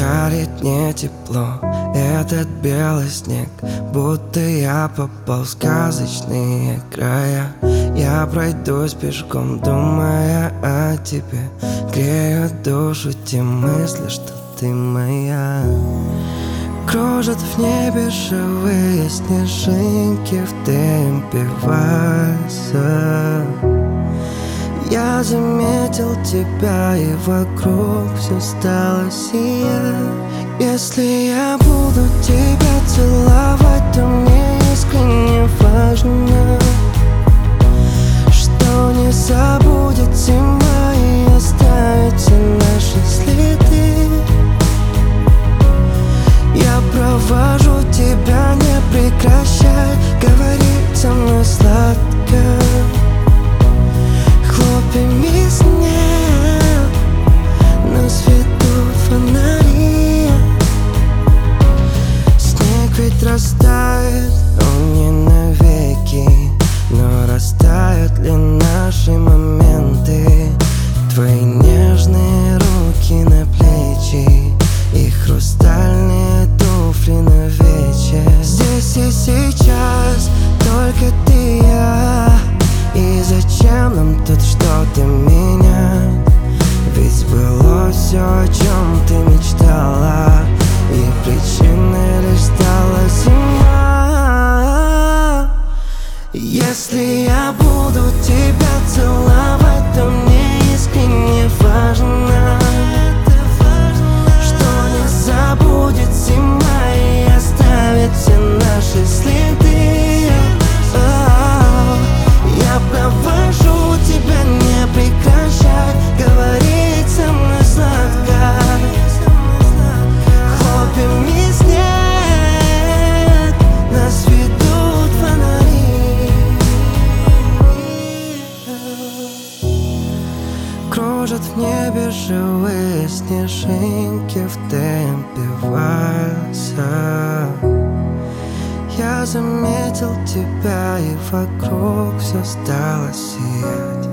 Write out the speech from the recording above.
Жарит не тепло этот белый снег, будто я попал в сказочные края. Я пройдусь пешком, думая о тебе. Греют душу те мысли, что ты моя. Кружат в небе живые снежинки, в темпе вальса. Я заметил тебя, и вокруг все стало сиять. Если я буду тебя целовать, то мне искренне важно, что не забудет зима и оставит все наши следы. Я провожу тебя, не прекращай говорить со мной сладко. Хлопьями снег, на свету фонари. Снег ведь растает, он не навеки, но растают ли наши моменты? Твои нежные руки на плечи и хрустальные туфли на вечер. Здесь и сейчас только ты и я. И зачем нам тут что-то менять? Ведь сбылось все, о чем ты мечтала, и причиной лишь стала зима. Если я буду тебя целовать, то мне искренне важно, что не забудет зима и оставит все наши следы. Я провожу тебя, не прекращай говорить со мной сладко. Хлопьями снег, нас ведут фонари. Кружат в небе живые снежинки, в темпе вальса. Я заметил тебя, и вокруг все стало сиять.